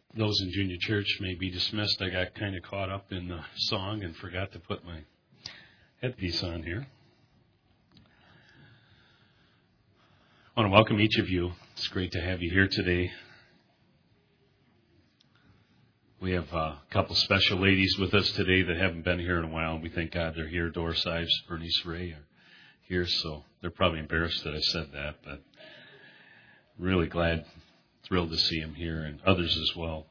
Those in junior church may be dismissed. I got kind of caught up in the song and forgot to put my headpiece on here. I want to welcome each of you. It's great to have you here today. We have a couple special ladies with us today that haven't been here in a while. We thank God they're here. Doris Ives, Bernice Ray are here, so they're probably embarrassed that I said that, but really glad, thrilled to see them here, and others as well.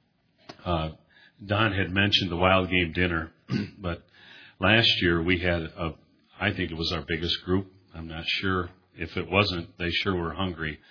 Don had mentioned the Wild Game Dinner, but last year we had I think it was our biggest group. I'm not sure. If it wasn't, they sure were hungry.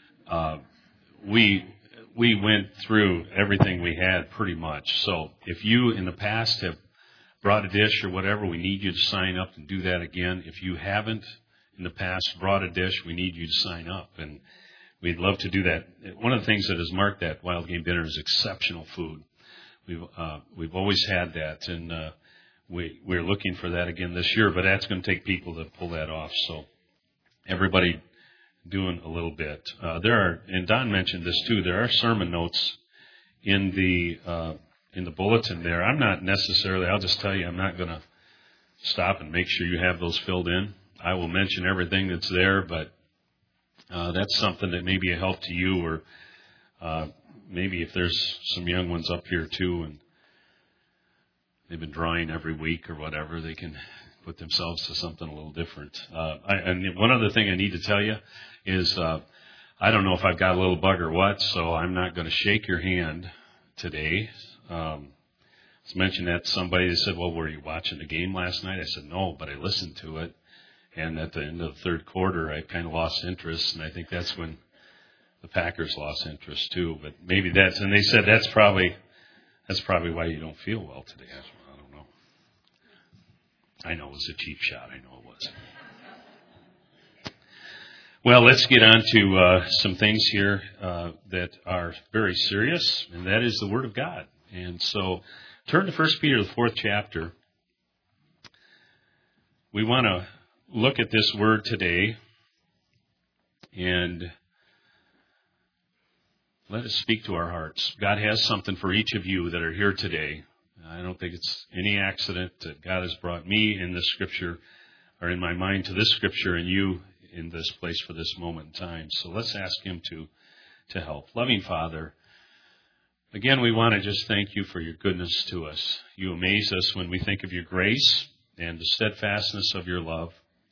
We went through everything we had pretty much. So if you in the past have brought a dish or whatever, we need you to sign up and do that again. If you haven't in the past brought a dish, we need you to sign up, and we'd love to do that. One of the things that has marked that Wild Game Dinner is exceptional food. We've always had that, and we're looking for that again this year, but that's going to take people to pull that off. So everybody doing a little bit. And Don mentioned this too, there are sermon notes in the bulletin there. I'm not necessarily, I'll just tell you, I'm not going to stop and make sure you have those filled in. I will mention everything that's there, but that's something that may be a help to you, or maybe if there's some young ones up here too, and they've been drawing every week or whatever, they can put themselves to something a little different. And one other thing I need to tell you is I don't know if I've got a little bug or what, so I'm not going to shake your hand today. I mentioned that to somebody that said, well, were you watching the game last night? I said, no, but I listened to it. And at the end of the third quarter, I kind of lost interest, and I think that's when the Packers lost interest too. But maybe and they said that's probably why you don't feel well today. I don't know. I know it was a cheap shot. I know it was. Well, let's get on to some things here that are very serious, and that is the Word of God. And so turn to 1 Peter, the 4th chapter. We want to look at this word today and let it speak to our hearts. God has something for each of you that are here today. I don't think it's any accident that God has brought me in this scripture, or in my mind to this scripture, and you in this place for this moment in time. So let's ask Him to help. Loving Father, again, we want to just thank You for Your goodness to us. You amaze us when we think of Your grace and the steadfastness of Your love.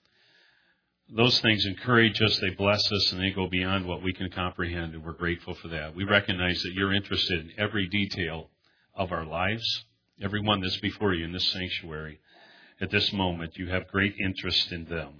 Those things encourage us, they bless us, and they go beyond what we can comprehend, and we're grateful for that. We recognize that You're interested in every detail of our lives, every one that's before You in this sanctuary. At this moment, You have great interest in them.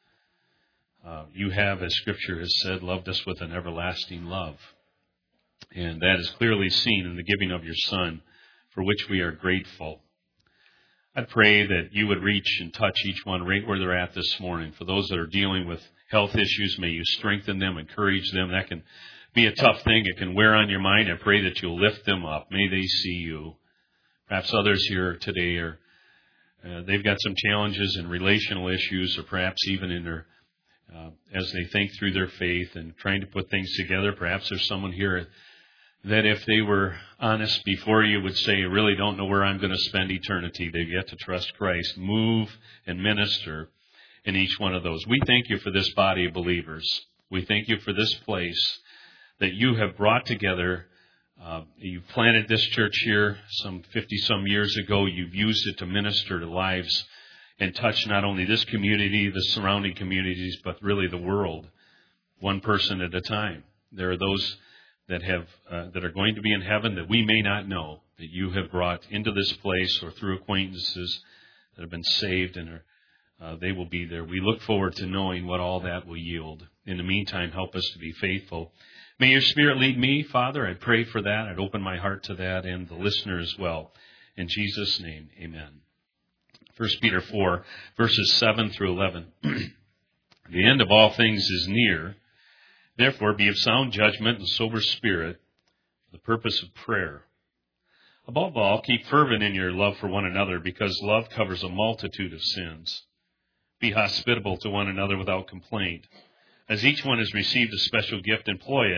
You have, as Scripture has said, loved us with an everlasting love. And that is clearly seen in the giving of Your Son, for which we are grateful. I pray that You would reach and touch each one right where they're at this morning. For those that are dealing with health issues, may You strengthen them, encourage them. That can be a tough thing. It can wear on your mind. I pray that You'll lift them up. May they see You. Perhaps others here today they've got some challenges in relational issues, or perhaps even in their as they think through their faith and trying to put things together. Perhaps there's someone here that if they were honest before You would say, I really don't know where I'm going to spend eternity. They've yet to trust Christ. Move and minister in each one of those. We thank You for this body of believers. We thank You for this place that You have brought together. You planted this church here some 50-some years ago. You've used it to minister to lives and touch not only this community, the surrounding communities, but really the world, one person at a time. There are those that are going to be in heaven that we may not know, that You have brought into this place or through acquaintances that have been saved, and they will be there. We look forward to knowing what all that will yield. In the meantime, help us to be faithful. May Your Spirit lead me, Father. I pray for that. I'd open my heart to that, and the listener as well. In Jesus' name, amen. 1 Peter 4, verses 7 through 11. The end of all things is near. Therefore, be of sound judgment and sober spirit for the purpose of prayer. Above all, keep fervent in your love for one another, because love covers a multitude of sins. Be hospitable to one another without complaint. As each one has received a special gift, employ it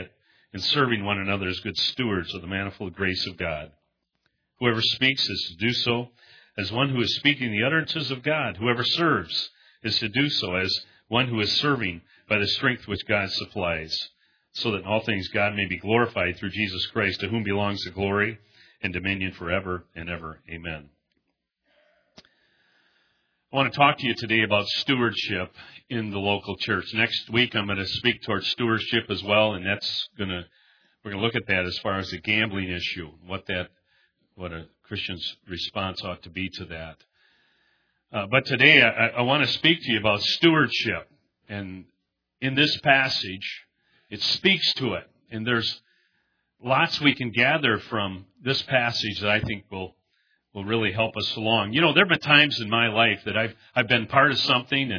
and serving one another as good stewards of the manifold grace of God. Whoever speaks is to do so as one who is speaking the utterances of God. Whoever serves is to do so as one who is serving by the strength which God supplies, so that in all things God may be glorified through Jesus Christ, to whom belongs the glory and dominion forever and ever. Amen. I want to talk to you today about stewardship in the local church. Next week I'm going to speak towards stewardship as well, and we're going to look at that as far as the gambling issue, what a Christian's response ought to be to that. But today I want to speak to you about stewardship. And in this passage, it speaks to it. And there's lots we can gather from this passage that I think will really help us along. You know, there have been times in my life that I've been part of something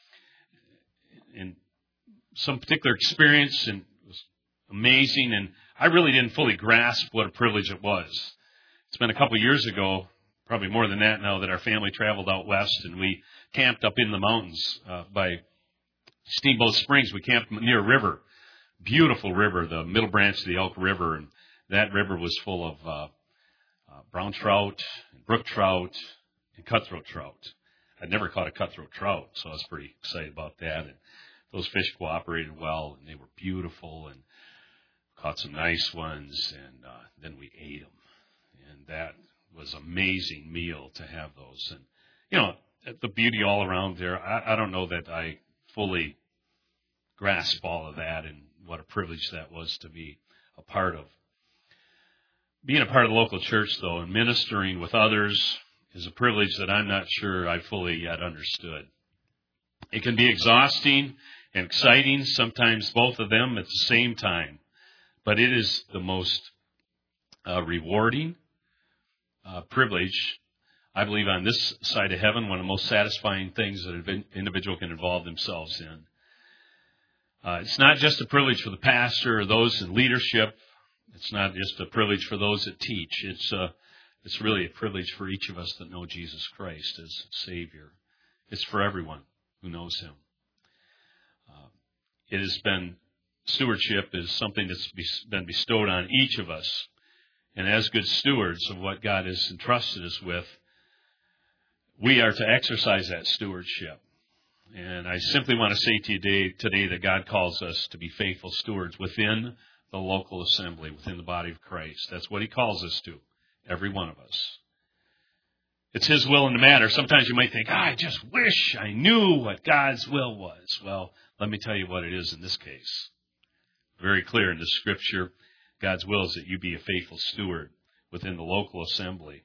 and some particular experience, and it was amazing, and I really didn't fully grasp what a privilege it was. It's been a couple of years ago, probably more than that now, that our family traveled out west, and we camped up in the mountains by Steamboat Springs. We camped near a river, beautiful river, the middle branch of the Elk River, and that river was full of brown trout, and brook trout, and cutthroat trout. I'd never caught a cutthroat trout, so I was pretty excited about that. And those fish cooperated well, and they were beautiful, and caught some nice ones, and then we ate them. And that was an amazing meal to have those. And, you know, the beauty all around there, I don't know that I fully grasp all of that and what a privilege that was to be a part of. Being a part of the local church, though, and ministering with others is a privilege that I'm not sure I fully yet understood. It can be exhausting and exciting, sometimes both of them at the same time, but it is the most rewarding privilege, I believe, on this side of heaven, one of the most satisfying things that an individual can involve themselves in. It's not just a privilege for the pastor or those in leadership. It's not just a privilege for those that teach. It's really a privilege for each of us that know Jesus Christ as Savior. It's for everyone who knows Him. It has been, stewardship is something that's been bestowed on each of us. And as good stewards of what God has entrusted us with, we are to exercise that stewardship. And I simply want to say to you today that God calls us to be faithful stewards within the local assembly, within the body of Christ. That's what He calls us to, every one of us. It's His will in the matter. Sometimes you might think, I just wish I knew what God's will was. Well, let me tell you what it is in this case. Very clear in the Scripture, God's will is that you be a faithful steward within the local assembly.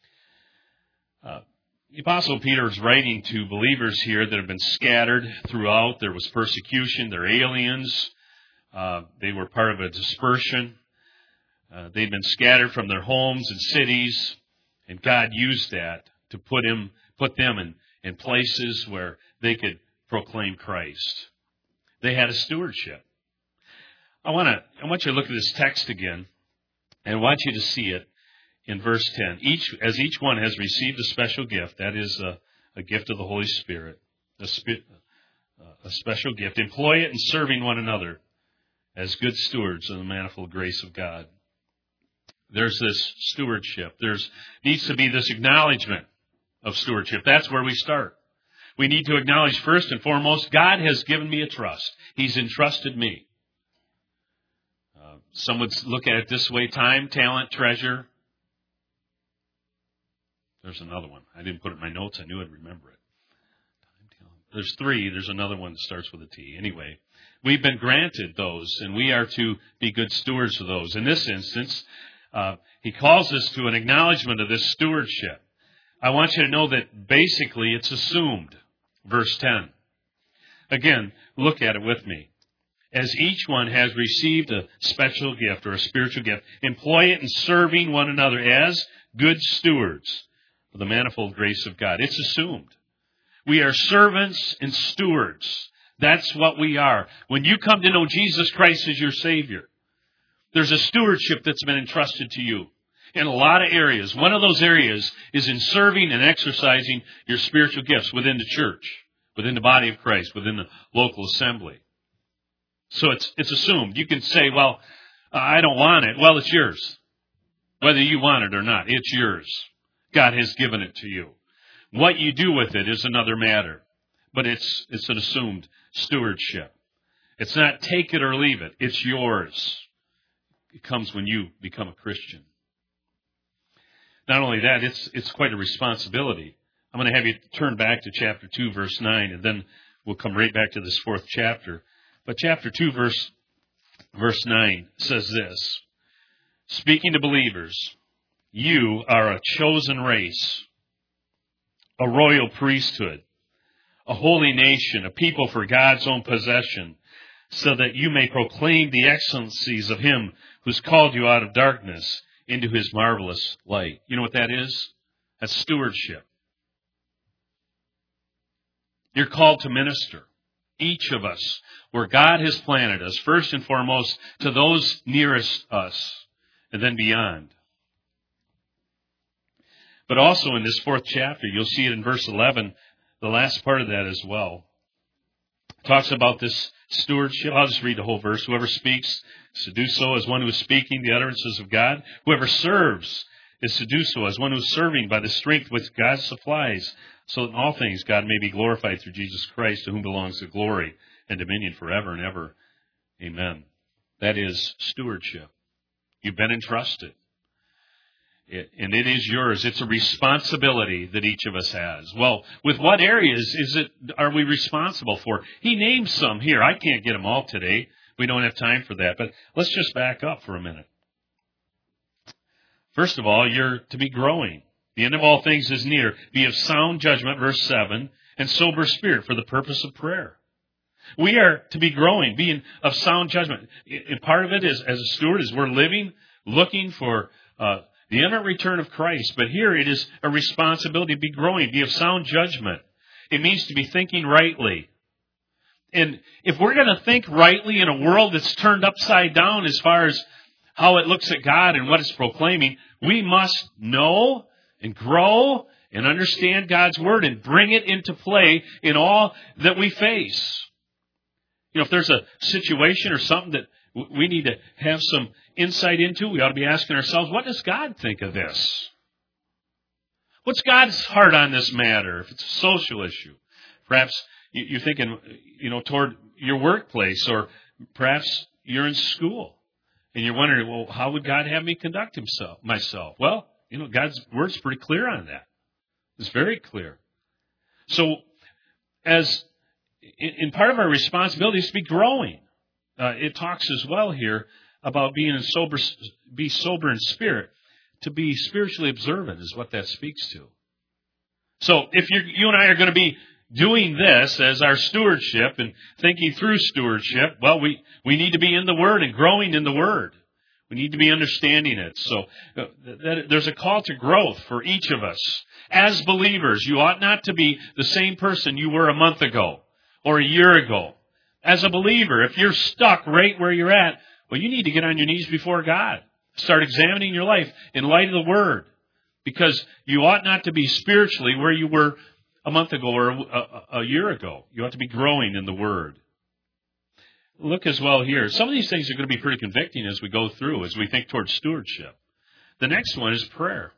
The Apostle Peter is writing to believers here that have been scattered throughout. There was persecution. They're aliens. They were part of a dispersion. They'd been scattered from their homes and cities, and God used that to put them in places where they could proclaim Christ. They had a stewardship. I want you to look at this text again, and I want you to see it in verse 10. As each one has received a special gift, that is a gift of the Holy Spirit, a special gift, employ it in serving one another as good stewards of the manifold grace of God. There's this stewardship. There needs to be this acknowledgement of stewardship. That's where we start. We need to acknowledge first and foremost, God has given me a trust. He's entrusted me. Some would look at it this way: time, talent, treasure. There's another one. I didn't put it in my notes. I knew I'd remember it. Time, talent. There's three. There's another one that starts with a T. Anyway, we've been granted those, and we are to be good stewards of those. In this instance, he calls us to an acknowledgement of this stewardship. I want you to know that basically it's assumed. Verse 10. Again, look at it with me. As each one has received a special gift or a spiritual gift, employ it in serving one another as good stewards of the manifold grace of God. It's assumed. We are servants and stewards. That's what we are. When you come to know Jesus Christ as your Savior, there's a stewardship that's been entrusted to you in a lot of areas. One of those areas is in serving and exercising your spiritual gifts within the church, within the body of Christ, within the local assembly. So it's assumed. You can say, well, I don't want it. Well, it's yours. Whether you want it or not, it's yours. God has given it to you. What you do with it is another matter. But it's an assumed stewardship. It's not take it or leave it. It's yours. It comes when you become a Christian. Not only that, it's quite a responsibility. I'm going to have you turn back to chapter 2, verse 9, and then we'll come right back to this fourth chapter. But chapter 2, verse 9 says this, speaking to believers, you are a chosen race, a royal priesthood, a holy nation, a people for God's own possession, so that you may proclaim the excellencies of Him who's called you out of darkness into His marvelous light. You know what that is? That's stewardship. You're called to minister, each of us, where God has planted us, first and foremost, to those nearest us, and then beyond. But also in this fourth chapter, you'll see it in verse 11, the last part of that as well. It talks about this stewardship. I'll just read the whole verse. Whoever speaks is to do so as one who is speaking the utterances of God. Whoever serves is to do so as one who is serving by the strength which God supplies, so that in all things God may be glorified through Jesus Christ, to whom belongs the glory and dominion forever and ever. Amen. That is stewardship. You've been entrusted. And it is yours. It's a responsibility that each of us has. Well, with what areas are we responsible for? He names some here. I can't get them all today. We don't have time for that. But let's just back up for a minute. First of all, you're to be growing. The end of all things is near. Be of sound judgment, verse 7, and sober spirit for the purpose of prayer. We are to be growing, being of sound judgment. And part of it is, as a steward, is we're living, looking for the imminent return of Christ. But here it is a responsibility to be growing, be of sound judgment. It means to be thinking rightly. And if we're going to think rightly in a world that's turned upside down as far as how it looks at God and what it's proclaiming, we must know and grow and understand God's Word and bring it into play in all that we face. You know, if there's a situation or something that we need to have some insight into, we ought to be asking ourselves, what does God think of this? What's God's heart on this matter? If it's a social issue, perhaps you're thinking, toward your workplace, or perhaps you're in school and you're wondering, well, how would God have me conduct myself? Well, God's Word's pretty clear on that. It's very clear. So, as in part of our responsibility is to be growing. It talks as well here about be sober in spirit. To be spiritually observant is what that speaks to. So if you and I are going to be doing this as our stewardship and thinking through stewardship, well, we need to be in the Word and growing in the Word. We need to be understanding it. So there's a call to growth for each of us. As believers, you ought not to be the same person you were a month ago or a year ago. As a believer, if you're stuck right where you're at, well, you need to get on your knees before God. Start examining your life in light of the Word. Because you ought not to be spiritually where you were a month ago or a year ago. You ought to be growing in the Word. Look as well here. Some of these things are going to be pretty convicting as we go through, as we think towards stewardship. The next one is prayer.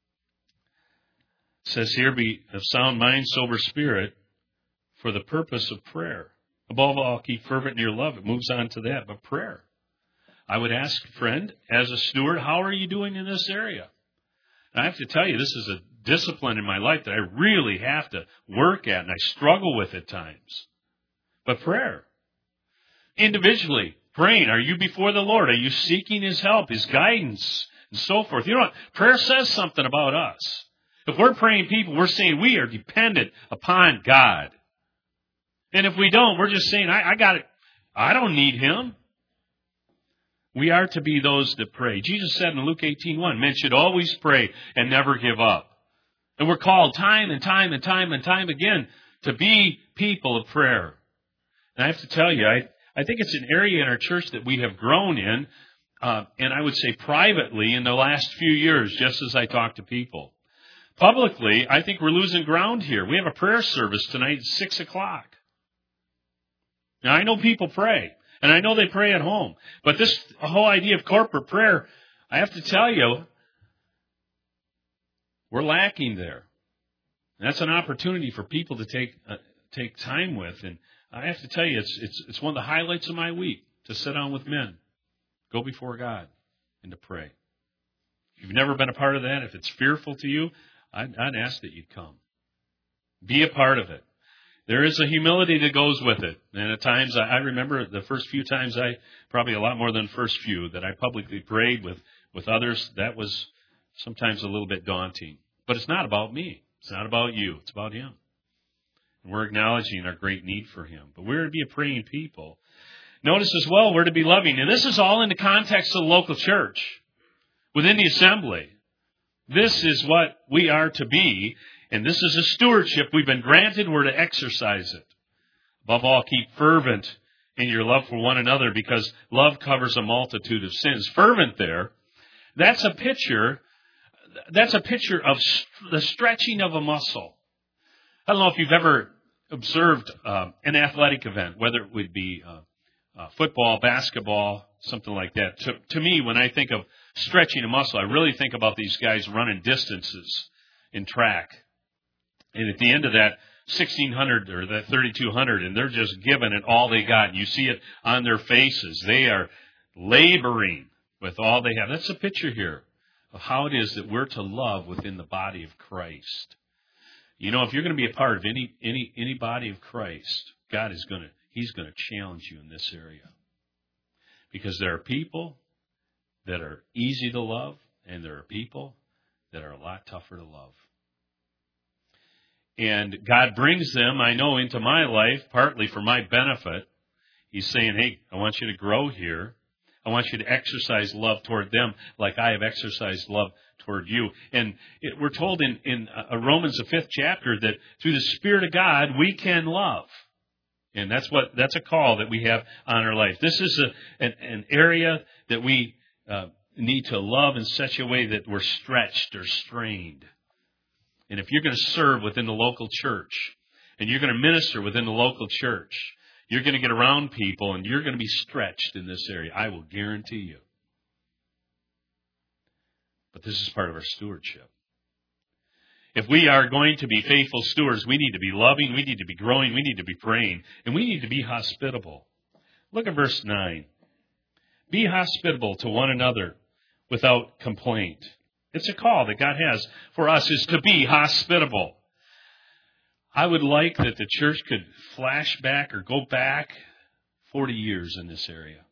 It says here, be of sound mind, sober spirit, for the purpose of prayer. Above all, keep fervent in your love. It moves on to that, but prayer. I would ask, friend, as a steward, how are you doing in this area? And I have to tell you, this is a discipline in my life that I really have to work at, and I struggle with at times. But prayer. Individually, praying. Are you before the Lord? Are you seeking His help, His guidance, and so forth? You know what? Prayer says something about us. If we're praying people, we're saying we are dependent upon God. And if we don't, we're just saying, I got it. I don't need Him. We are to be those that pray. Jesus said in Luke 18:1, men should always pray and never give up. And we're called time and time and time and time again to be people of prayer. And I have to tell you, I think it's an area in our church that we have grown in, and I would say privately in the last few years, just as I talk to people. Publicly, I think we're losing ground here. We have a prayer service tonight at 6 o'clock. Now, I know people pray. And I know they pray at home. But this whole idea of corporate prayer, I have to tell you, we're lacking there. And that's an opportunity for people to take time with. And I have to tell you, it's one of the highlights of my week to sit down with men, go before God, and to pray. If you've never been a part of that, if it's fearful to you, I'd ask that you'd come. Be a part of it. There is a humility that goes with it. And at times, I remember the first few times, probably a lot more than the first few, that I publicly prayed with others, that was sometimes a little bit daunting. But it's not about me. It's not about you. It's about Him. And we're acknowledging our great need for Him. But we're to be a praying people. Notice as well, we're to be loving. And this is all in the context of the local church, within the assembly. This is what we are to be. And this is a stewardship we've been granted. We're to exercise it. Above all, keep fervent in your love for one another, because love covers a multitude of sins. Fervent there, that's a picture of the stretching of a muscle. I don't know if you've ever observed an athletic event, whether it would be football, basketball, something like that. To me, when I think of stretching a muscle, I really think about these guys running distances in track. And at the end of that 1,600 or that 3,200, and they're just giving it all they got. You see it on their faces. They are laboring with all they have. That's a picture here of how it is that we're to love within the body of Christ. You know, if you're going to be a part of any body of Christ, God is He's going to challenge you in this area. Because there are people that are easy to love, and there are people that are a lot tougher to love. And God brings them, I know, into my life, partly for my benefit. He's saying, hey, I want you to grow here. I want you to exercise love toward them like I have exercised love toward you. And we're told in Romans, the 5th chapter, that through the Spirit of God, we can love. And that's a call that we have on our life. This is an area that we need to love in such a way that we're stretched or strained. And if you're going to serve within the local church, and you're going to minister within the local church, you're going to get around people, and you're going to be stretched in this area. I will guarantee you. But this is part of our stewardship. If we are going to be faithful stewards, we need to be loving, we need to be growing, we need to be praying, and we need to be hospitable. Look at verse 9. Be hospitable to one another without complaint. It's a call that God has for us, is to be hospitable. I would like that the church could flash back or go back 40 years in this area.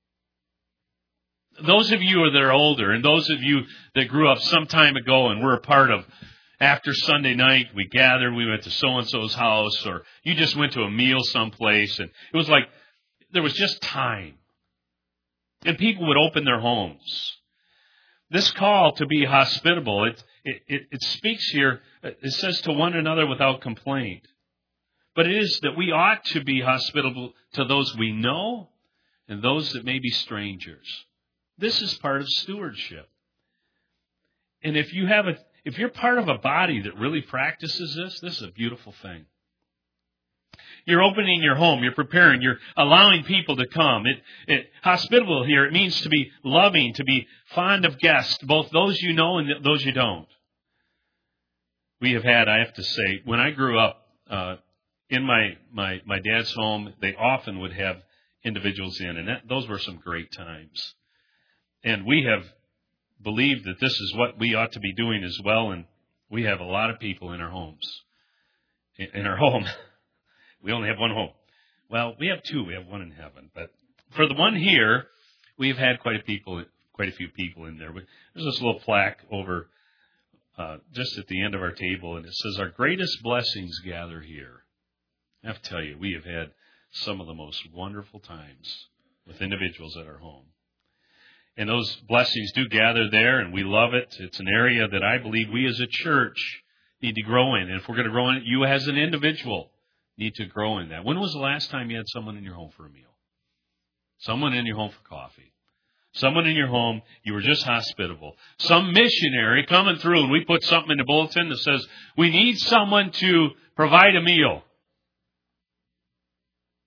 Those of you that are older, and those of you that grew up some time ago and were a part of, after Sunday night, we gathered, we went to so-and-so's house, or you just went to a meal someplace, and it was like there was just time. And people would open their homes. This call to be hospitable, it speaks here, it says to one another without complaint. But it is that we ought to be hospitable to those we know and those that may be strangers. This is part of stewardship. And if you're part of a body that really practices this is a beautiful thing. You're opening your home, you're preparing, you're allowing people to come. Hospitable here, it means to be loving, to be fond of guests, both those you know and those you don't. We have had, I have to say, when I grew up in my dad's home, they often would have individuals in, and those were some great times. And we have believed that this is what we ought to be doing as well, and we have a lot of people in our homes. In our home. We only have one home. Well, we have two. We have one in heaven. But for the one here, we've had quite a few people in there. There's this little plaque over just at the end of our table, and it says, "Our greatest blessings gather here." I have to tell you, we have had some of the most wonderful times with individuals at our home. And those blessings do gather there, and we love it. It's an area that I believe we as a church need to grow in. And if we're going to grow in it, you as an individual need to grow in that. When was the last time you had someone in your home for a meal? Someone in your home for coffee? Someone in your home, you were just hospitable. Some missionary coming through, and we put something in the bulletin that says, we need someone to provide a meal.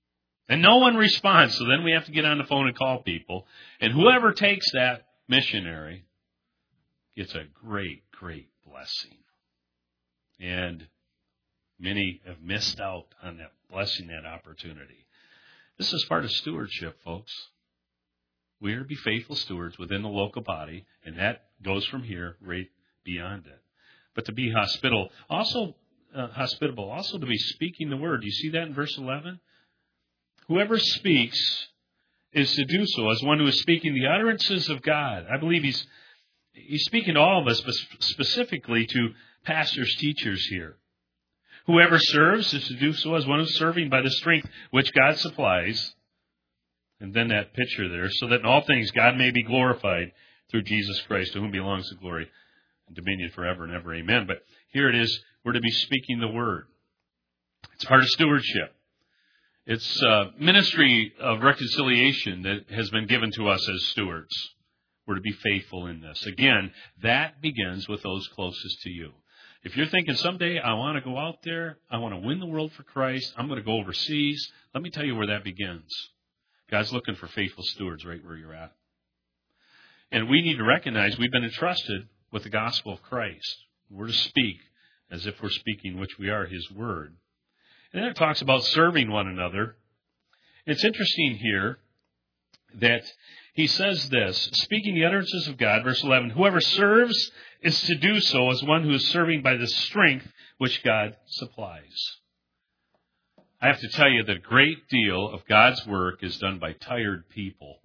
And no one responds, so then we have to get on the phone and call people. And whoever takes that missionary gets a great, great blessing. And many have missed out on that blessing, that opportunity. This is part of stewardship, folks. We are to be faithful stewards within the local body, and that goes from here right beyond it. But to be hospitable, also to be speaking the word. Do you see that in verse 11? Whoever speaks is to do so as one who is speaking the utterances of God. I believe he's speaking to all of us, but specifically to pastors, teachers here. Whoever serves is to do so as one who is serving by the strength which God supplies. And then that picture there, so that in all things God may be glorified through Jesus Christ, to whom belongs the glory and dominion forever and ever. Amen. But here it is, we're to be speaking the word. It's part of stewardship. It's ministry of reconciliation that has been given to us as stewards. We're to be faithful in this. Again, that begins with those closest to you. If you're thinking someday I want to go out there, I want to win the world for Christ, I'm going to go overseas, let me tell you where that begins. God's looking for faithful stewards right where you're at. And we need to recognize we've been entrusted with the gospel of Christ. We're to speak as if we're speaking, which we are, His word. And then it talks about serving one another. It's interesting here that he says this, speaking the utterances of God, verse 11, whoever serves is to do so as one who is serving by the strength which God supplies. I have to tell you that a great deal of God's work is done by tired people.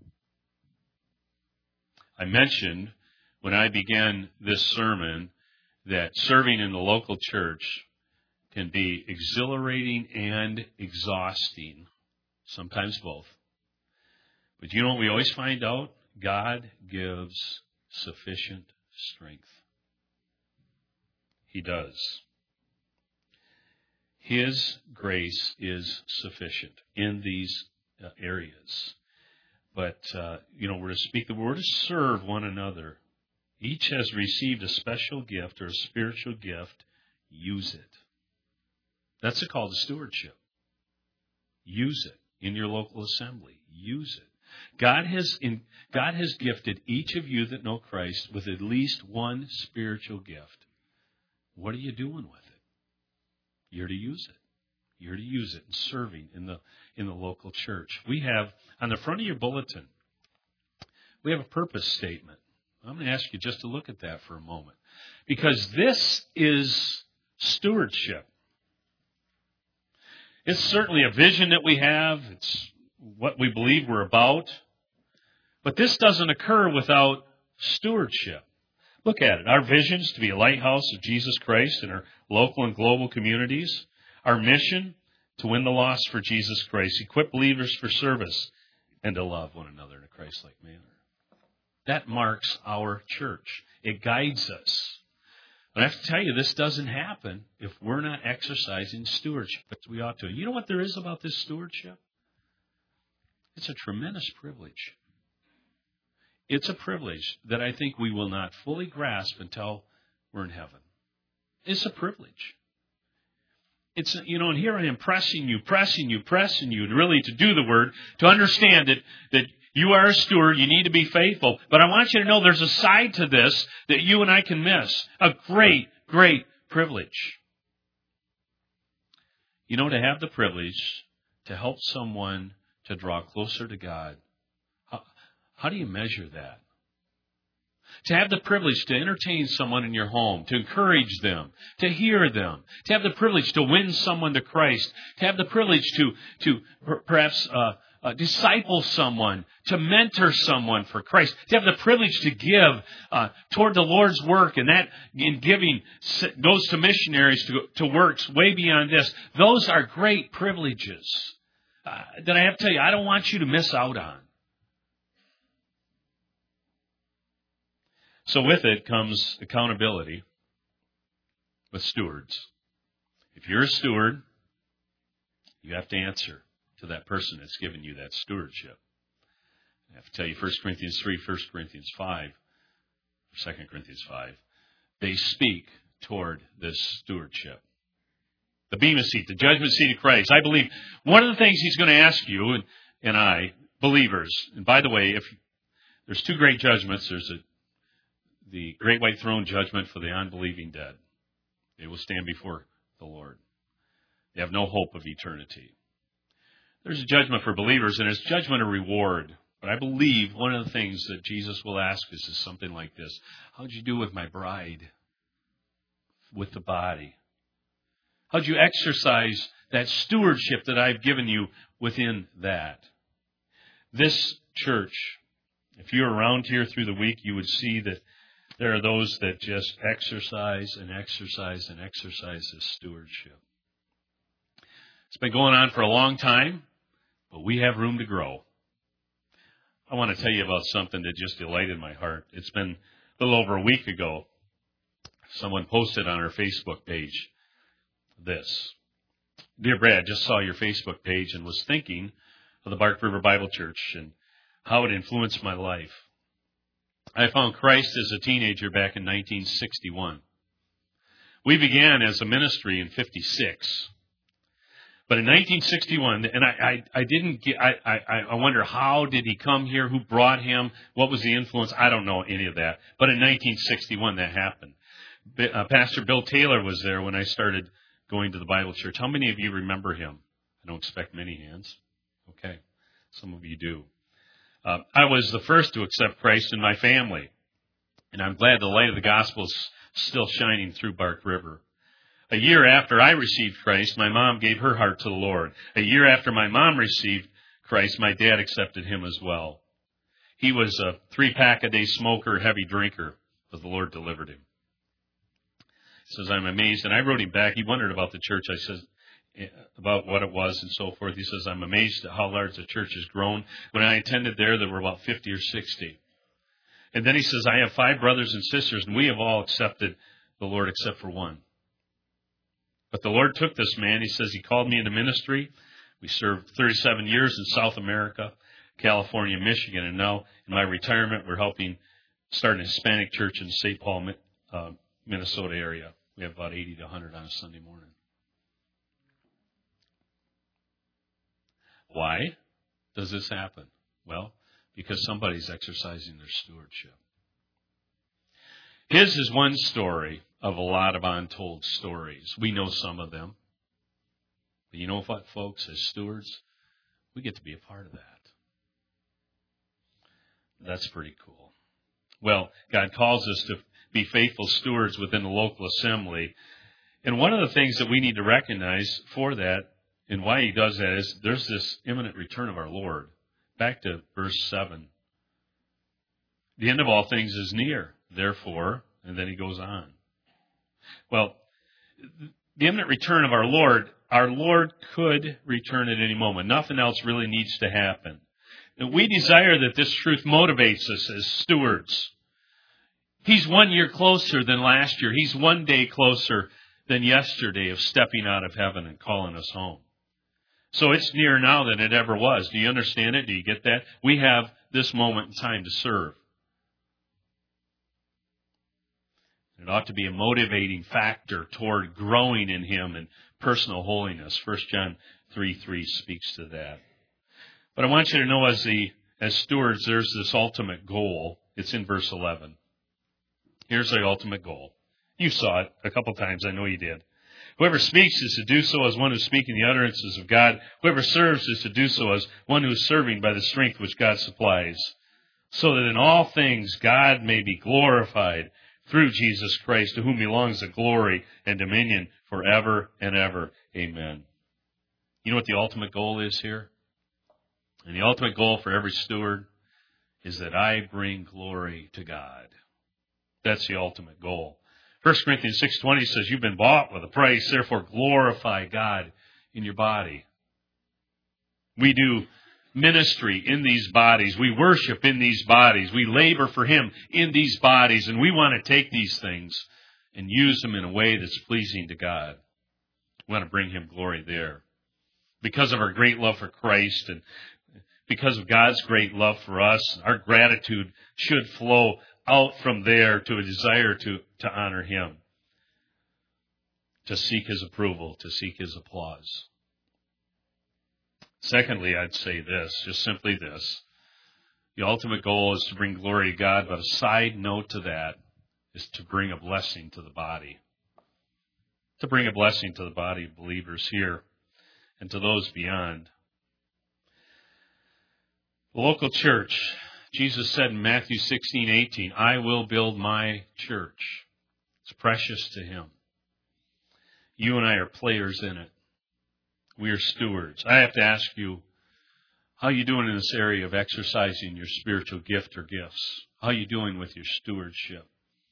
I mentioned when I began this sermon that serving in the local church can be exhilarating and exhausting, sometimes both. But you know what we always find out? God gives sufficient strength. He does. His grace is sufficient in these areas. But, we're to speak the word, to serve one another. Each has received a special gift or a spiritual gift. Use it. That's a call to stewardship. Use it in your local assembly. Use it. God has gifted each of you that know Christ with at least one spiritual gift. What are you doing with it? You're to use it. You're to use it in serving in the local church. We have, on the front of your bulletin, we have a purpose statement. I'm going to ask you just to look at that for a moment. Because this is stewardship. It's certainly a vision that we have. It's what we believe we're about. But this doesn't occur without stewardship. Look at it. Our vision is to be a lighthouse of Jesus Christ in our local and global communities. Our mission, to win the lost for Jesus Christ, equip believers for service, and to love one another in a Christ-like manner. That marks our church. It guides us. But I have to tell you, this doesn't happen if we're not exercising stewardship, but we ought to. You know what there is about this stewardship? It's a tremendous privilege. It's a privilege that I think we will not fully grasp until we're in heaven. It's a privilege. It's, and here I am pressing you, really to do the word, to understand that you are a steward, you need to be faithful. But I want you to know there's a side to this that you and I can miss. A great, great privilege. To have the privilege to help someone to draw closer to God. How do you measure that? To have the privilege to entertain someone in your home, to encourage them, to hear them, to have the privilege to win someone to Christ, to have the privilege to perhaps disciple someone, to mentor someone for Christ, to have the privilege to give toward the Lord's work, and that in giving goes to missionaries, to works way beyond this. Those are great privileges that I have to tell you, I don't want you to miss out on. So with it comes accountability with stewards. If you're a steward, you have to answer to that person that's given you that stewardship. I have to tell you 1 Corinthians 3, 1 Corinthians 5, or 2 Corinthians 5, they speak toward this stewardship. The Bema seat, the judgment seat of Christ. I believe one of the things He's going to ask you and I, believers, and by the way, if there's two great judgments, there's the great white throne judgment for the unbelieving dead. They will stand before the Lord. They have no hope of eternity. There's a judgment for believers, and it's judgment a reward. But I believe one of the things that Jesus will ask us is something like this. How'd you do with my bride? With the body? How'd you exercise that stewardship that I've given you within that? This church, if you're around here through the week, you would see that there are those that just exercise and exercise and exercise this stewardship. It's been going on for a long time, but we have room to grow. I want to tell you about something that just delighted my heart. It's been a little over a week ago. Someone posted on our Facebook page this. Dear Brad, just saw your Facebook page and was thinking of the Bark River Bible Church and how it influenced my life. I found Christ as a teenager back in 1961. We began as a ministry in 56. But in 1961, and I wonder how did he come here? Who brought him? What was the influence? I don't know any of that. But in 1961, that happened. Pastor Bill Taylor was there when I started going to the Bible church. How many of you remember him? I don't expect many hands. Okay. Some of you do. I was the first to accept Christ in my family. And I'm glad the light of the gospel is still shining through Bark River. A year after I received Christ, my mom gave her heart to the Lord. A year after my mom received Christ, my dad accepted him as well. He was a 3-pack-a-day smoker, heavy drinker, but the Lord delivered him. He says, I'm amazed. And I wrote him back. He wondered about the church. I said, about what it was and so forth. He says, I'm amazed at how large the church has grown. When I attended there were about 50 or 60. And then he says, I have 5 brothers and sisters, and we have all accepted the Lord except for one. But the Lord took this man. He says he called me into ministry. We served 37 years in South America, California, Michigan, and now in my retirement, we're helping start an Hispanic church in the St. Paul, Minnesota area. We have about 80 to 100 on a Sunday morning. Why does this happen? Well, because somebody's exercising their stewardship. His is one story of a lot of untold stories. We know some of them. But you know what, folks? As stewards, we get to be a part of that. That's pretty cool. Well, God calls us to be faithful stewards within the local assembly. And one of the things that we need to recognize for that, and why He does that, is there's this imminent return of our Lord. Back to verse 7. The end of all things is near, therefore, and then he goes on. Well, the imminent return of our Lord could return at any moment. Nothing else really needs to happen. And we desire that this truth motivates us as stewards. He's 1 year closer than last year. He's 1 day closer than yesterday of stepping out of heaven and calling us home. So it's nearer now than it ever was. Do you understand it? Do you get that? We have this moment in time to serve. It ought to be a motivating factor toward growing in Him and personal holiness. 1 John 3:3 speaks to that. But I want you to know as stewards, there's this ultimate goal. It's in verse 11. Here's the ultimate goal. You saw it a couple times. I know you did. Whoever speaks is to do so as one who's speaking the utterances of God. Whoever serves is to do so as one who's serving by the strength which God supplies, so that in all things God may be glorified through Jesus Christ, to whom belongs the glory and dominion forever and ever. Amen. You know what the ultimate goal is here? And the ultimate goal for every steward is that I bring glory to God. That's the ultimate goal. 1 Corinthians 6:20 says, you've been bought with a price, therefore glorify God in your body. We do ministry in these bodies. We worship in these bodies. We labor for Him in these bodies. And we want to take these things and use them in a way that's pleasing to God. We want to bring Him glory there. Because of our great love for Christ and because of God's great love for us, our gratitude should flow out from there to a desire to honor Him. to seek His approval, to seek His applause. Secondly, I'd say this, just simply this. The ultimate goal is to bring glory to God, but a side note to that is to bring a blessing to the body. To bring a blessing to the body of believers here and to those beyond. The local church, Jesus said in Matthew 16:18, I will build my church. It's precious to Him. You and I are players in it. We are stewards. I have to ask you, how are you doing in this area of exercising your spiritual gift or gifts? How are you doing with your stewardship?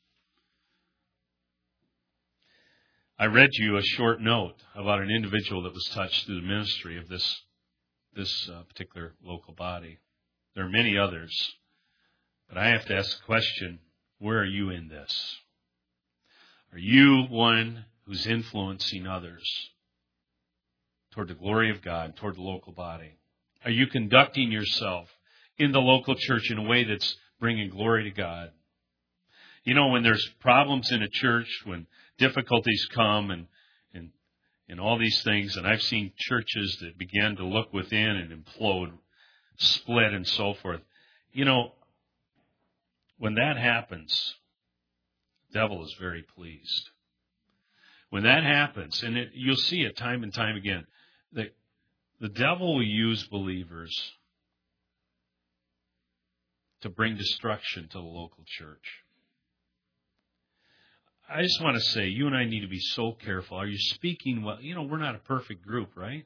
I read you a short note about an individual that was touched through the ministry of this particular local body. There are many others, but I have to ask the question, where are you in this? Are you one who's influencing others toward the glory of God, toward the local body? Are you conducting yourself in the local church in a way that's bringing glory to God? You know, when there's problems in a church, when difficulties come and all these things, and I've seen churches that begin to look within and implode, split and so forth. You know, when that happens, the devil is very pleased. When that happens, and you'll see it time and time again, that the devil will use believers to bring destruction to the local church. I just want to say, you and I need to be so careful. Are you speaking well? You know, we're not a perfect group, right?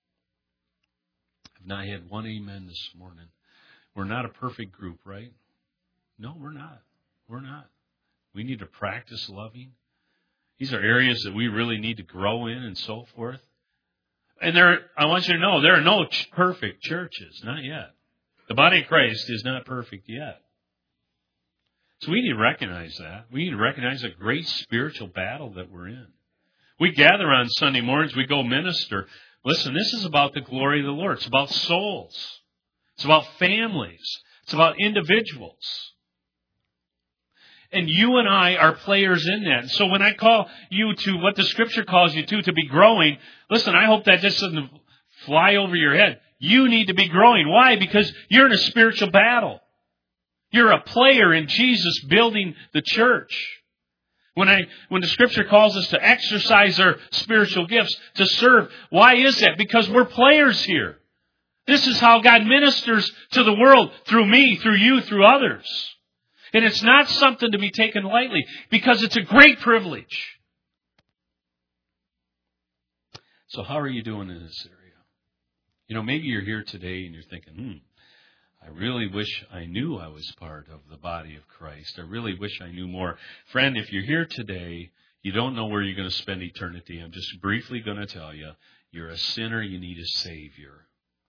I've not had one amen this morning. We're not a perfect group, right? No, we're not. We're not. We need to practice loving. These are areas that we really need to grow in and so forth. And I want you to know, there are no perfect churches, not yet. The body of Christ is not perfect yet. So we need to recognize that. We need to recognize a great spiritual battle that we're in. We gather on Sunday mornings, we go minister. Listen, this is about the glory of the Lord. It's about souls. It's about families. It's about individuals. And you and I are players in that. So when I call you to what the Scripture calls you to be growing, listen, I hope that just doesn't fly over your head. You need to be growing. Why? Because you're in a spiritual battle. You're a player in Jesus building the church. When the Scripture calls us to exercise our spiritual gifts, to serve, why is that? Because we're players here. This is how God ministers to the world, through me, through you, through others. And it's not something to be taken lightly, because it's a great privilege. So how are you doing in this area? You know, maybe you're here today and you're thinking, I really wish I knew I was part of the body of Christ. I really wish I knew more. Friend, if you're here today, you don't know where you're going to spend eternity. I'm just briefly going to tell you, you're a sinner, you need a Savior.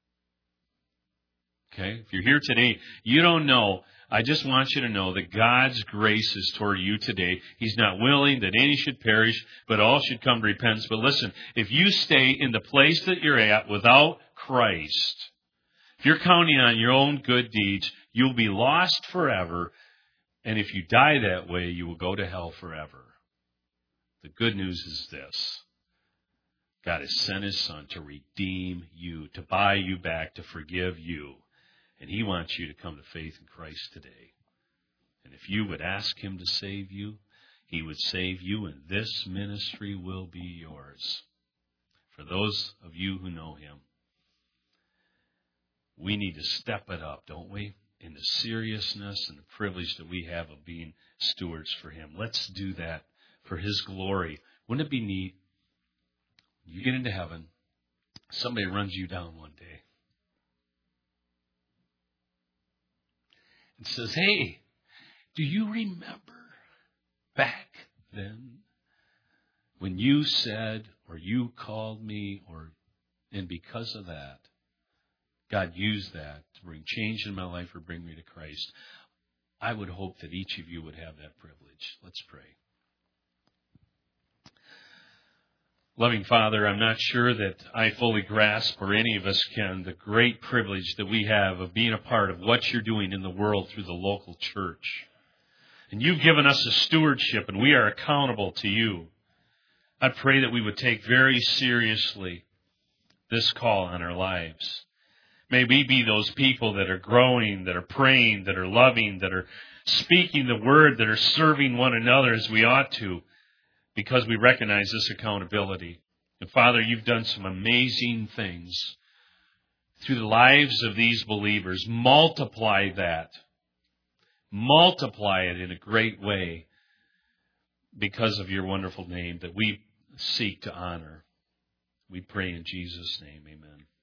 Okay? If you're here today, you don't know. I just want you to know that God's grace is toward you today. He's not willing that any should perish, but all should come to repentance. But listen, if you stay in the place that you're at without Christ, if you're counting on your own good deeds, you'll be lost forever. And if you die that way, you will go to hell forever. The good news is this. God has sent His Son to redeem you, to buy you back, to forgive you. And He wants you to come to faith in Christ today. And if you would ask Him to save you, He would save you, and this ministry will be yours. For those of you who know Him, we need to step it up, don't we? In the seriousness and the privilege that we have of being stewards for Him. Let's do that for His glory. Wouldn't it be neat? You get into heaven, somebody runs you down one day and says, hey, do you remember back then when you said or you called me, and because of that, God used that to bring change in my life or bring me to Christ? I would hope that each of you would have that privilege. Let's pray. Loving Father, I'm not sure that I fully grasp, or any of us can, the great privilege that we have of being a part of what you're doing in the world through the local church. And you've given us a stewardship, and we are accountable to you. I pray that we would take very seriously this call on our lives. May we be those people that are growing, that are praying, that are loving, that are speaking the word, that are serving one another as we ought to, because we recognize this accountability. And Father, you've done some amazing things through the lives of these believers. Multiply that. Multiply it in a great way because of your wonderful name that we seek to honor. We pray in Jesus' name, amen.